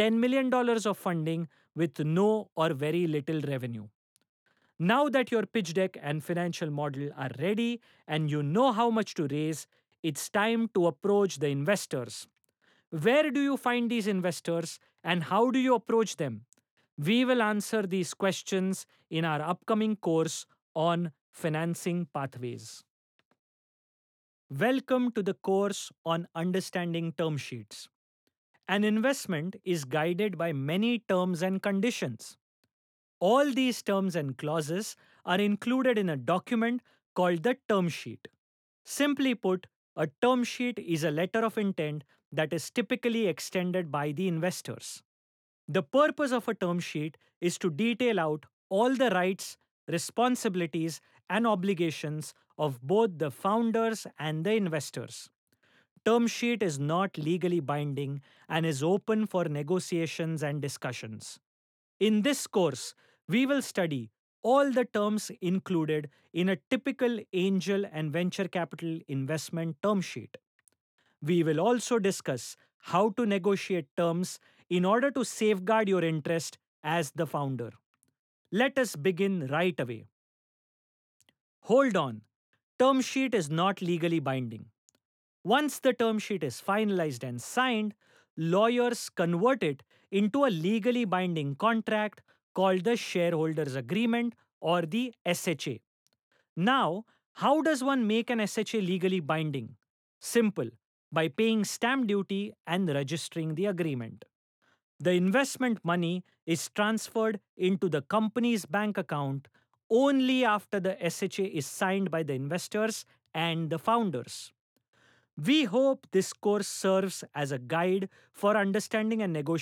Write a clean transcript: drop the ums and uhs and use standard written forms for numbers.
$10 million of funding with no or very little revenue. Now that your pitch deck and financial model are ready and you know how much to raise, it's time to approach the investors. Where do you find these investors and how do you approach them? We will answer these questions in our upcoming course on financing pathways. Welcome to the course on understanding term sheets. An investment is guided by many terms and conditions. All these terms and clauses are included in a document called the term sheet. Simply put, a term sheet is a letter of intent that is typically extended by the investors. The purpose of a term sheet is to detail out all the rights, responsibilities, and obligations of both the founders and the investors. Term sheet is not legally binding and is open for negotiations and discussions. In this course, we will study all the terms included in a typical angel and venture capital investment term sheet. We will also discuss how to negotiate terms in order to safeguard your interest as the founder. Let us begin right away. Hold on. Term sheet is not legally binding. Once the term sheet is finalized and signed, lawyers convert it into a legally binding contract called the shareholders agreement or the SHA. Now, how does one make an SHA legally binding? Simple, by paying stamp duty and registering the agreement. The investment money is transferred into the company's bank account only after the SHA is signed by the investors and the founders. We hope this course serves as a guide for understanding and negotiating